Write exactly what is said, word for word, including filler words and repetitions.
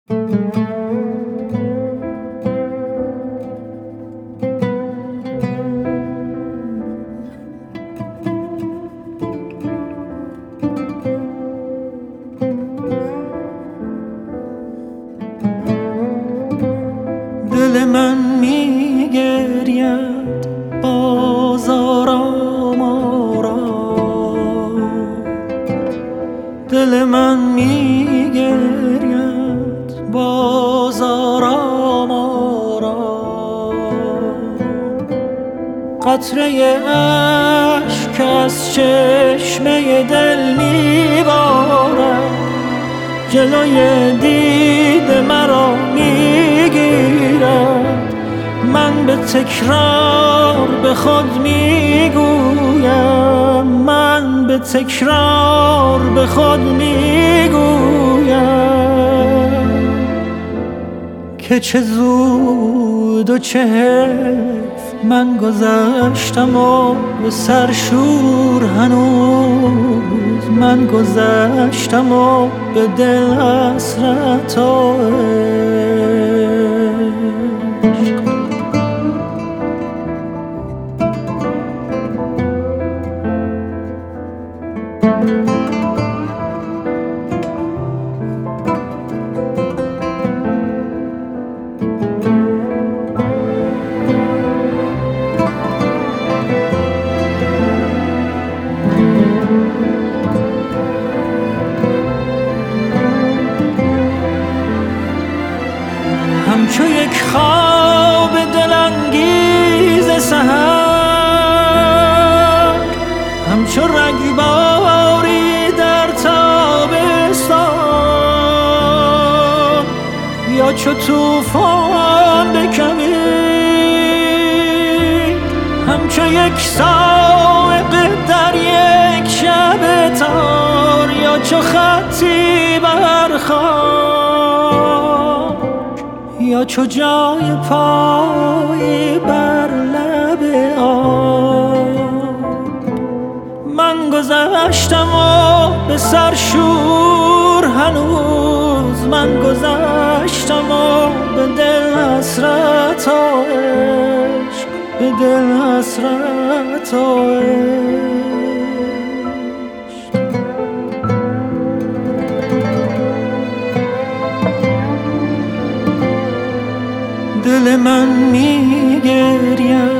دل من می گرید باز آرام آرام، دل من می گرید باز آرام آرام. قطره اشک از چشمه دل می بارد، جلوی دید مرا می گیرد. من به تکرار به خود می گویم، من به تکرار به خود می گویم که چه زود و چه حیف من گذشتم و به سرشور هنوز من گذشتم و به دل حسرت و عشق. همچو یک خواب دلانگیز سحر، همچو رگباری در تابستان، یا چو طوفان بکوید، همچو یک صاعقه در یک شب تار، یا چو خطی بر خاک، یا چو جای پای بر لب آب. من گذشتم و به سرشور هنوز من گذشتم و به دل حسرت و عشق، به دل حسرت و عشق. دل من می گرید